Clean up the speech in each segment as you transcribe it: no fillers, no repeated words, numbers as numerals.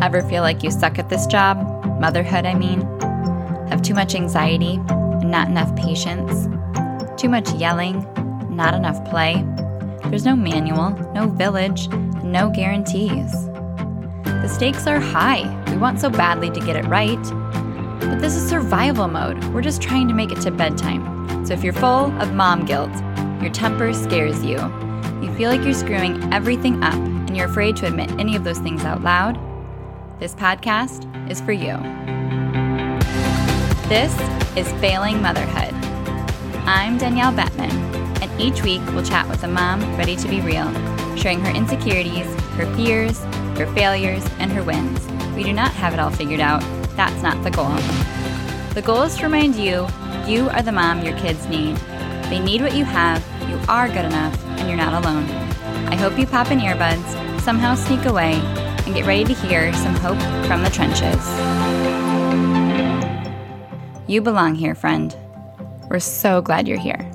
Ever feel like you suck at this job? Motherhood, I mean. Have too much anxiety and not enough patience? Too much yelling, not enough play? There's no manual, no village, no guarantees. The stakes are high. We want so badly to get it right. But this is survival mode. We're just trying to make it to bedtime. So if you're full of mom guilt, your temper scares you, you feel like you're screwing everything up, and you're afraid to admit any of those things out loud, this podcast is for you. This is Failing Motherhood. I'm Danielle Bettman, and each week we'll chat with a mom ready to be real, sharing her insecurities, her fears, her failures, and her wins. We do not have it all figured out. That's not the goal. The goal is to remind you, you are the mom your kids need. They need what you have, you are good enough, and you're not alone. I hope you pop in earbuds, somehow sneak away, and get ready to hear some hope from the trenches. You belong here, friend. We're so glad you're here.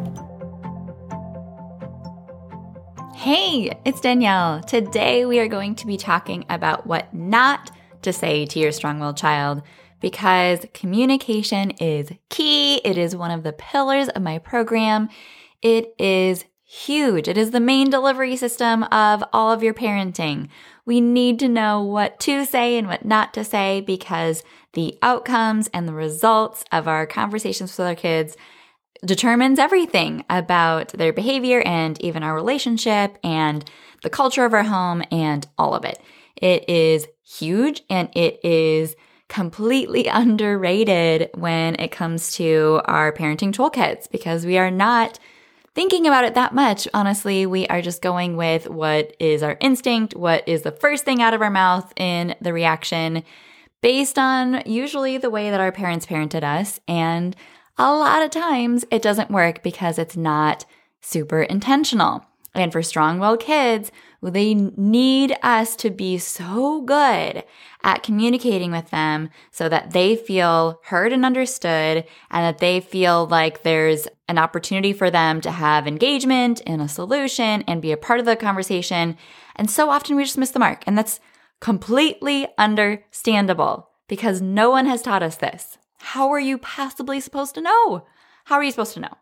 Hey, it's Danielle. Today we are going to be talking about what not to say to your strong-willed child, because communication is key. It is one of the pillars of my program. It is huge. It is the main delivery system of all of your parenting. We need to know what to say and what not to say, because the outcomes and the results of our conversations with our kids determines everything about their behavior and even our relationship and the culture of our home and all of it. It is huge, and it is completely underrated when it comes to our parenting toolkits, because we are not thinking about it that much. Honestly, we are just going with what is our instinct, what is the first thing out of our mouth in the reaction, based on usually the way that our parents parented us. And a lot of times it doesn't work because it's not super intentional. And for strong-willed kids, they need us to be so good at communicating with them so that they feel heard and understood, and that they feel like there's an opportunity for them to have engagement in a solution and be a part of the conversation. And so often we just miss the mark. And that's completely understandable, because no one has taught us this. How are you possibly supposed to know? How are you supposed to know?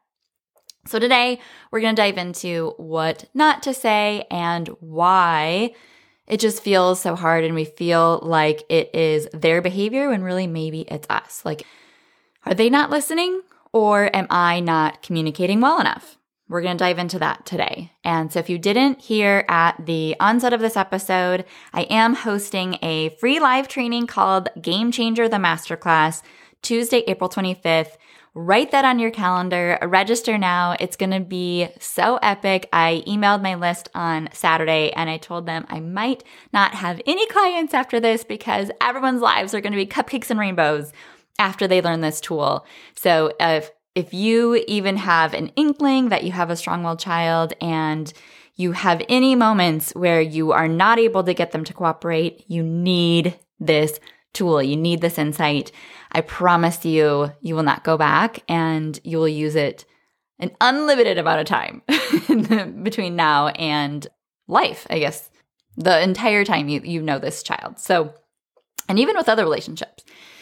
So today, we're going to dive into what not to say and why it just feels so hard, and we feel like it is their behavior when really maybe it's us. Like, are they not listening, or am I not communicating well enough? We're going to dive into that today. And so if you didn't hear at the onset of this episode, I am hosting a free live training called Game Changer, the Masterclass, Tuesday, April 25th. Write that on your calendar. Register now. It's going to be so epic. I emailed my list on Saturday, and I told them I might not have any clients after this, because everyone's lives are going to be cupcakes and rainbows after they learn this tool. So if you even have an inkling that you have a strong-willed child, and you have any moments where you are not able to get them to cooperate, you need this tool. You need this insight. I promise you, you will not go back, and you will use it an unlimited amount of time between now and life, I guess, the entire time you know this child. So, and even with other relationships.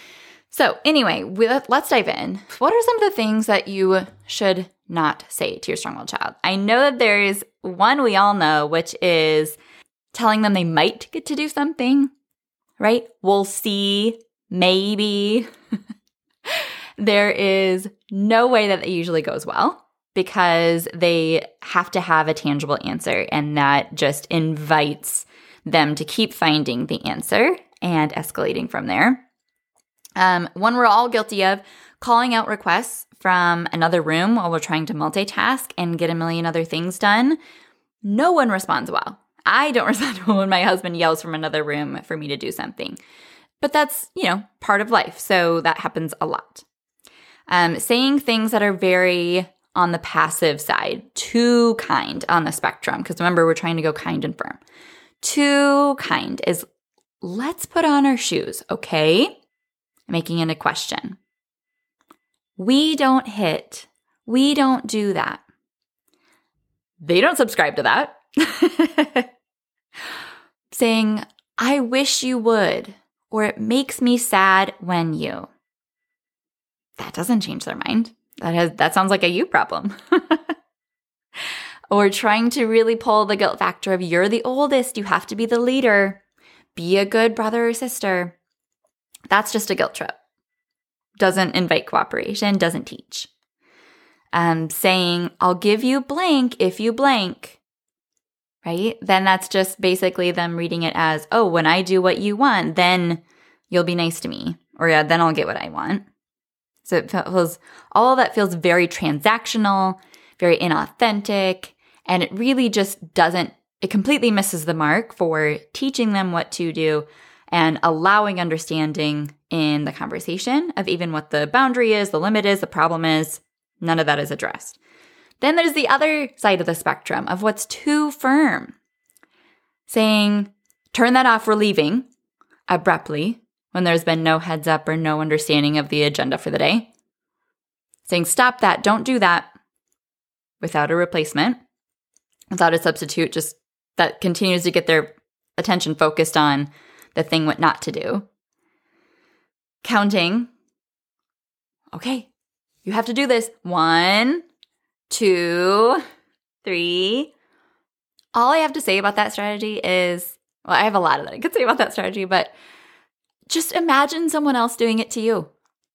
So anyway, let's dive in. What are some of the things that you should not say to your strong-willed child? I know that there is one we all know, which is telling them they might get to do something, right? We'll see, maybe. There is no way that it usually goes well, because they have to have a tangible answer, and that just invites them to keep finding the answer and escalating from there. One we're all guilty of, calling out requests from another room while we're trying to multitask and get a million other things done. No one responds well. I don't respond well when my husband yells from another room for me to do something. But that's, part of life. So that happens a lot. Saying things that are very on the passive side, too kind on the spectrum, because remember, we're trying to go kind and firm. Too kind is, let's put on our shoes, okay? Making it a question. We don't hit. We don't do that. They don't subscribe to that. Saying, I wish you would, or it makes me sad when you. That doesn't change their mind. That sounds like a you problem. Or trying to really pull the guilt factor of you're the oldest, you have to be the leader. Be a good brother or sister. That's just a guilt trip. Doesn't invite cooperation, doesn't teach. Saying, I'll give you blank if you blank, right? Then that's just basically them reading it as, oh, when I do what you want, then you'll be nice to me. Or yeah, then I'll get what I want. So all of that feels very transactional, very inauthentic, and it really just it completely misses the mark for teaching them what to do and allowing understanding in the conversation of even what the boundary is, the limit is, the problem is. None of that is addressed. Then there's the other side of the spectrum of what's too firm. Saying, turn that off, we're leaving, abruptly, when there's been no heads up or no understanding of the agenda for the day. Saying, stop that, don't do that, without a replacement, without a substitute, just that continues to get their attention focused on the thing what not to do. Counting, okay, you have to do this. 1, 2, 3. All I have to say about that strategy is, well, I have a lot of that I could say about that strategy, but just imagine someone else doing it to you.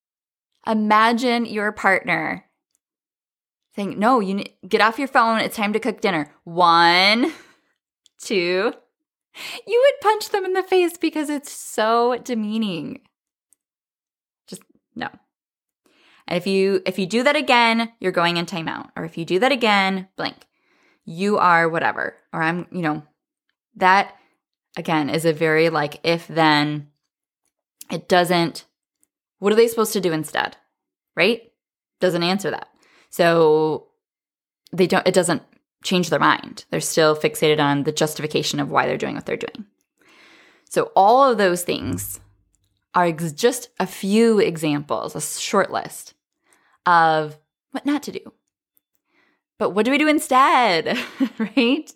Imagine your partner saying, no, get off your phone. It's time to cook dinner. 1, 2. You would punch them in the face because it's so demeaning. Just no. And if you do that again, you're going in timeout. Or if you do that again, blank. You are whatever. Or I'm, that again is a very if then. It doesn't, what are they supposed to do instead? Right? Doesn't answer that. So it doesn't change their mind. They're still fixated on the justification of why they're doing what they're doing. So all of those things are just a few examples, a short list of what not to do. But what do we do instead, right?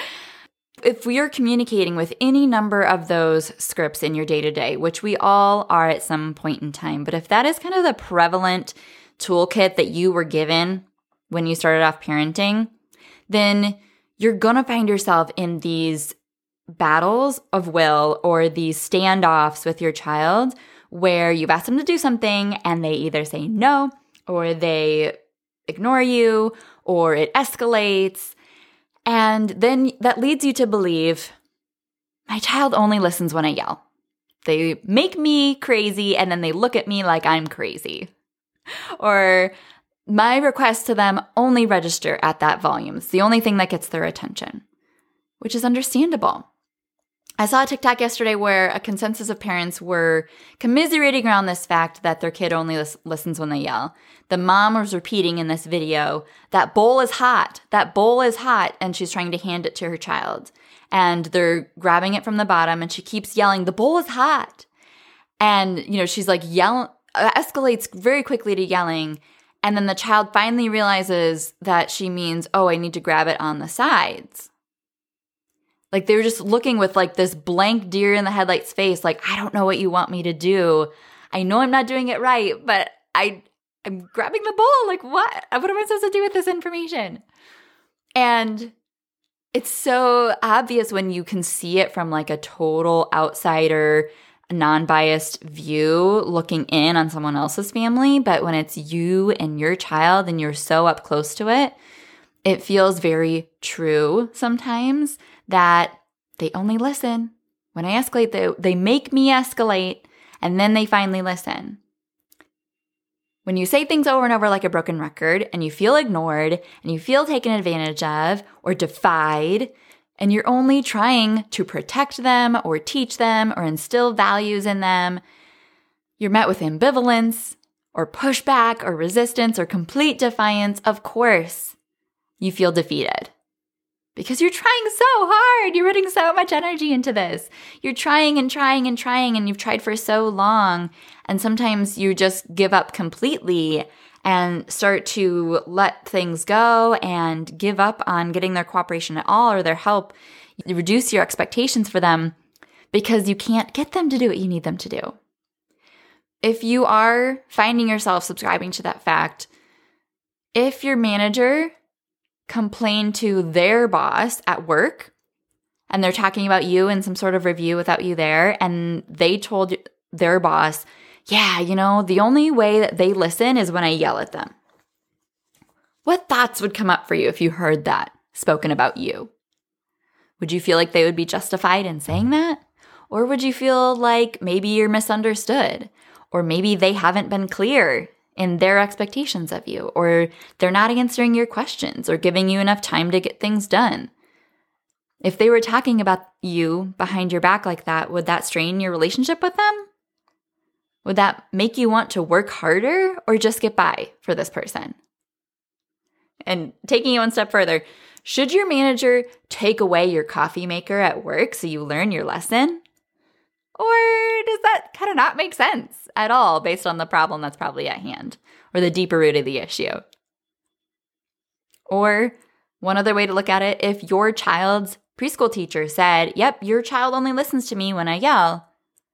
If we are communicating with any number of those scripts in your day-to-day, which we all are at some point in time, but if that is kind of the prevalent toolkit that you were given when you started off parenting, then you're going to find yourself in these battles of will or these standoffs with your child where you've asked them to do something and they either say no or they ignore you or it escalates. And then that leads you to believe, my child only listens when I yell. They make me crazy and then they look at me like I'm crazy. Or my requests to them only register at that volume. It's the only thing that gets their attention, which is understandable. I saw a TikTok yesterday where a consensus of parents were commiserating around this fact that their kid only listens when they yell. The mom was repeating in this video, that bowl is hot, that bowl is hot, and she's trying to hand it to her child. And they're grabbing it from the bottom and she keeps yelling, the bowl is hot. And, she's yelling, escalates very quickly to yelling. And then the child finally realizes that she means, oh, I need to grab it on the sides. They were just looking with this blank deer in the headlights face, I don't know what you want me to do. I know I'm not doing it right, but I'm grabbing the bowl. What? What am I supposed to do with this information? And it's so obvious when you can see it from a total outsider, non-biased view looking in on someone else's family. But when it's you and your child and you're so up close to it, it feels very true sometimes that they only listen. When I escalate, they make me escalate, and then they finally listen. When you say things over and over like a broken record, and you feel ignored, and you feel taken advantage of or defied, and you're only trying to protect them or teach them or instill values in them, you're met with ambivalence or pushback or resistance or complete defiance. Of course, you feel defeated. Because you're trying so hard. You're putting so much energy into this. You're trying and trying and trying, and you've tried for so long. And sometimes you just give up completely and start to let things go and give up on getting their cooperation at all or their help. You reduce your expectations for them because you can't get them to do what you need them to do. If you are finding yourself subscribing to that fact, if your manager complained to their boss at work and they're talking about you in some sort of review without you there, and they told their boss, yeah, the only way that they listen is when I yell at them. What thoughts would come up for you if you heard that spoken about you? Would you feel like they would be justified in saying that? Or would you feel like maybe you're misunderstood? Or maybe they haven't been clear in their expectations of you, or they're not answering your questions or giving you enough time to get things done. If they were talking about you behind your back like that, would that strain your relationship with them? Would that make you want to work harder or just get by for this person? And taking it one step further, should your manager take away your coffee maker at work so you learn your lesson? Or does that kind of not make sense at all based on the problem that's probably at hand or the deeper root of the issue? Or one other way to look at it, if your child's preschool teacher said, yep, your child only listens to me when I yell,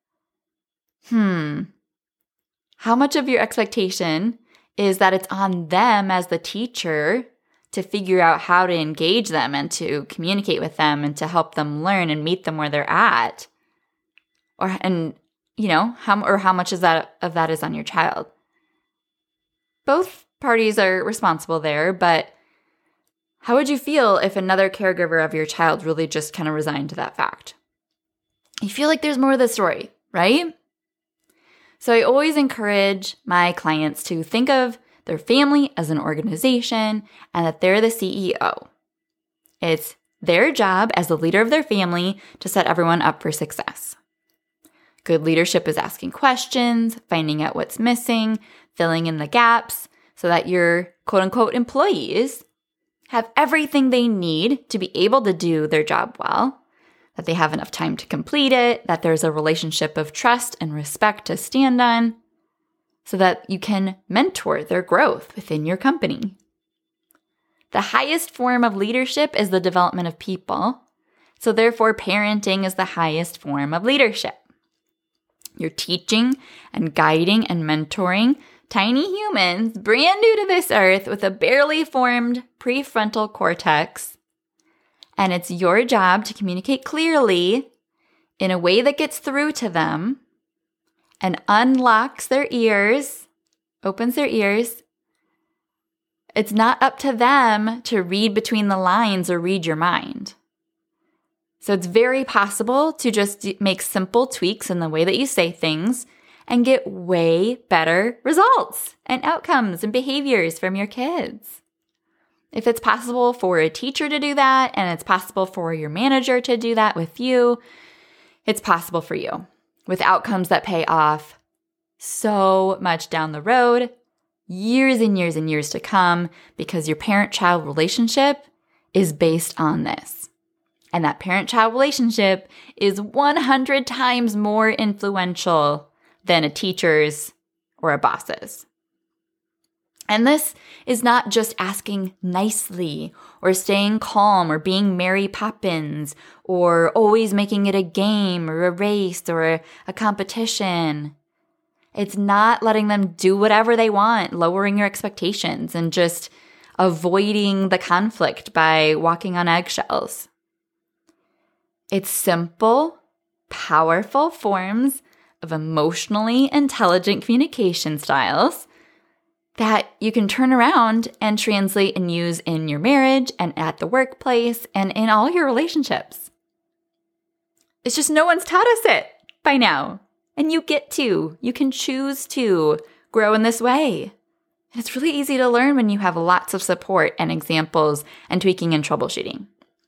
how much of your expectation is that it's on them as the teacher to figure out how to engage them and to communicate with them and to help them learn and meet them where they're at? How much of that is on your child? Both parties are responsible there, but how would you feel if another caregiver of your child really just kind of resigned to that fact? You feel like there's more to the story, right? So I always encourage my clients to think of their family as an organization and that they're the CEO. It's their job as the leader of their family to set everyone up for success. Good leadership is asking questions, finding out what's missing, filling in the gaps so that your quote-unquote employees have everything they need to be able to do their job well, that they have enough time to complete it, that there's a relationship of trust and respect to stand on, so that you can mentor their growth within your company. The highest form of leadership is the development of people, so therefore parenting is the highest form of leadership. You're teaching and guiding and mentoring tiny humans brand new to this earth with a barely formed prefrontal cortex. And it's your job to communicate clearly in a way that gets through to them and unlocks their ears, opens their ears. It's not up to them to read between the lines or read your mind. So it's very possible to just make simple tweaks in the way that you say things and get way better results and outcomes and behaviors from your kids. If it's possible for a teacher to do that and it's possible for your manager to do that with you, it's possible for you with outcomes that pay off so much down the road, years and years and years to come, because your parent-child relationship is based on this. And that parent-child relationship is 100 times more influential than a teacher's or a boss's. And this is not just asking nicely or staying calm or being Mary Poppins or always making it a game or a race or a competition. It's not letting them do whatever they want, lowering your expectations and just avoiding the conflict by walking on eggshells. It's simple, powerful forms of emotionally intelligent communication styles that you can turn around and translate and use in your marriage and at the workplace and in all your relationships. It's just no one's taught us it by now. And you can choose to grow in this way. And it's really easy to learn when you have lots of support and examples and tweaking and troubleshooting.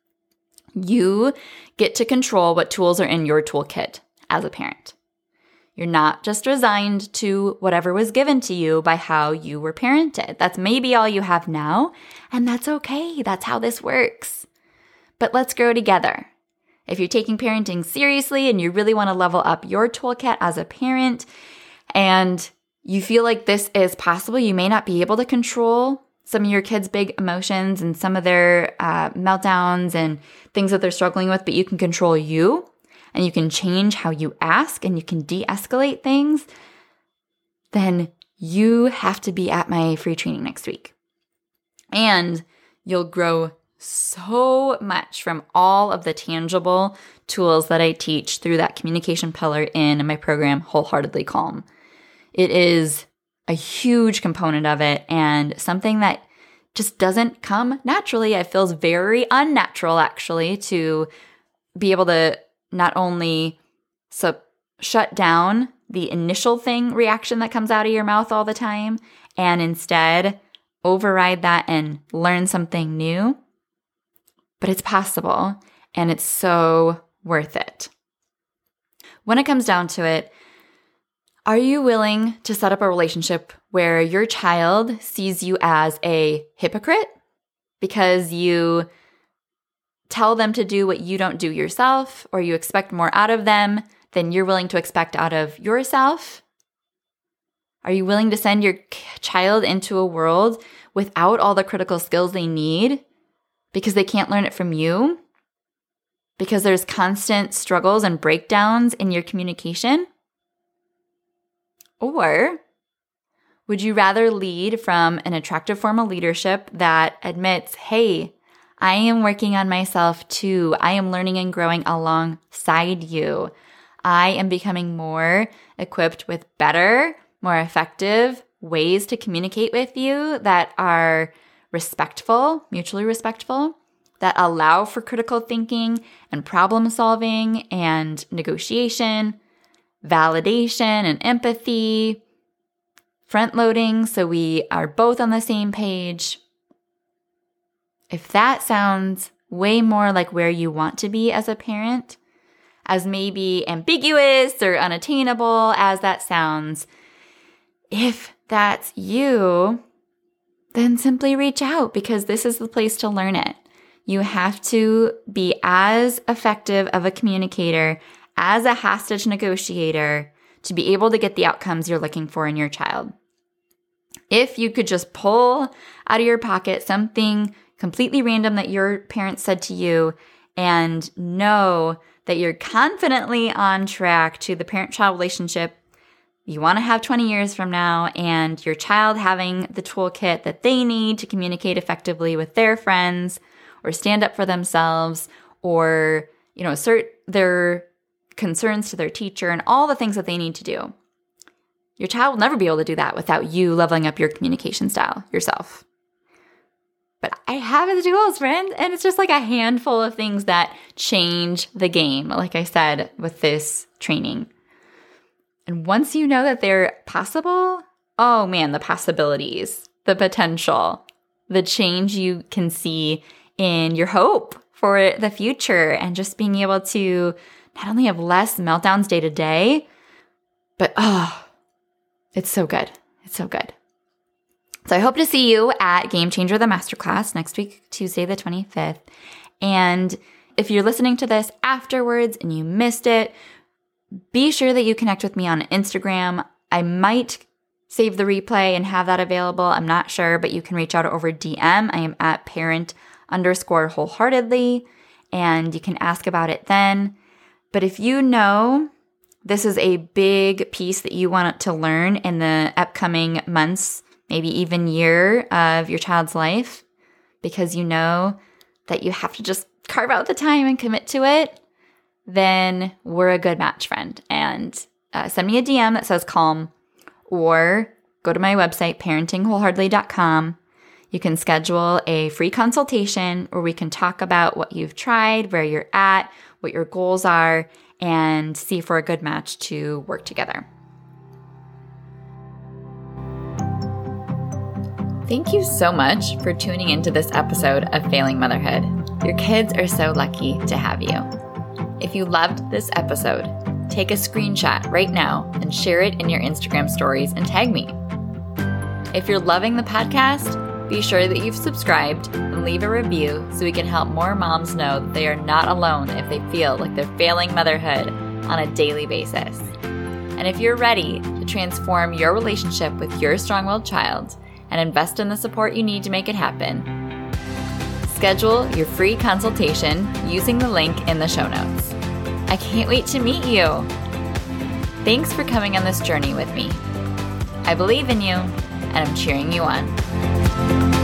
You get to control what tools are in your toolkit as a parent. You're not just resigned to whatever was given to you by how you were parented. That's maybe all you have now, and that's okay. That's how this works. But let's grow together. If you're taking parenting seriously and you really want to level up your toolkit as a parent and you feel like this is possible, you may not be able to control some of your kids' big emotions and some of their meltdowns and things that they're struggling with, but you can control you and you can change how you ask and you can de-escalate things, then you have to be at my free training next week. And you'll grow so much from all of the tangible tools that I teach through that communication pillar in my program, Wholeheartedly Calm. It is a huge component of it and something that just doesn't come naturally. It feels very unnatural, actually, to be able to not only shut down the initial reaction that comes out of your mouth all the time, and instead override that and learn something new. But it's possible, and it's so worth it. When it comes down to it, are you willing to set up a relationship where your child sees you as a hypocrite because you tell them to do what you don't do yourself, or you expect more out of them than you're willing to expect out of yourself? Are you willing to send your child into a world without all the critical skills they need because they can't learn it from you? Because there's constant struggles and breakdowns in your communication? Or would you rather lead from an attractive form of leadership that admits, hey, I am working on myself too. I am learning and growing alongside you. I am becoming more equipped with better, more effective ways to communicate with you that are respectful, mutually respectful, that allow for critical thinking and problem solving and negotiation, validation and empathy, front loading so we are both on the same page. If that sounds way more like where you want to be as a parent, as maybe ambiguous or unattainable as that sounds, if that's you, then simply reach out, because this is the place to learn it. You have to be as effective of a communicator as a hostage negotiator to be able to get the outcomes you're looking for in your child. If you could just pull out of your pocket something completely random that your parents said to you and know that you're confidently on track to the parent-child relationship you want to have 20 years from now, and your child having the toolkit that they need to communicate effectively with their friends or stand up for themselves or, assert their concerns to their teacher and all the things that they need to do. Your child will never be able to do that without you leveling up your communication style yourself. But I have the tools, friend, and it's just like a handful of things that change the game, like I said, with this training. And once you know that they're possible, oh man, the possibilities, the potential, the change you can see in your hope for the future, and just being able to not only have less meltdowns day to day, but it's so good. It's so good. So I hope to see you at Game Changer, the Masterclass next week, Tuesday the 25th. And if you're listening to this afterwards and you missed it, be sure that you connect with me on Instagram. I might save the replay and have that available. I'm not sure, but you can reach out over DM. I am at parent_wholeheartedly, and you can ask about it then. But if you know this is a big piece that you want to learn in the upcoming months, maybe even year of your child's life, because you know that you have to just carve out the time and commit to it, then we're a good match, friend. And send me a DM that says calm, or go to my website, parentingwholeheartedly.com. You can schedule a free consultation where we can talk about what you've tried, where you're at, what your goals are, and see if we're a good match to work together. Thank you so much for tuning into this episode of Failing Motherhood. Your kids are so lucky to have you. If you loved this episode, take a screenshot right now and share it in your Instagram stories and tag me. If you're loving the podcast, be sure that you've subscribed and leave a review so we can help more moms know that they are not alone if they feel like they're failing motherhood on a daily basis. And if you're ready to transform your relationship with your strong-willed child and invest in the support you need to make it happen, schedule your free consultation using the link in the show notes. I can't wait to meet you. Thanks for coming on this journey with me. I believe in you, and I'm cheering you on.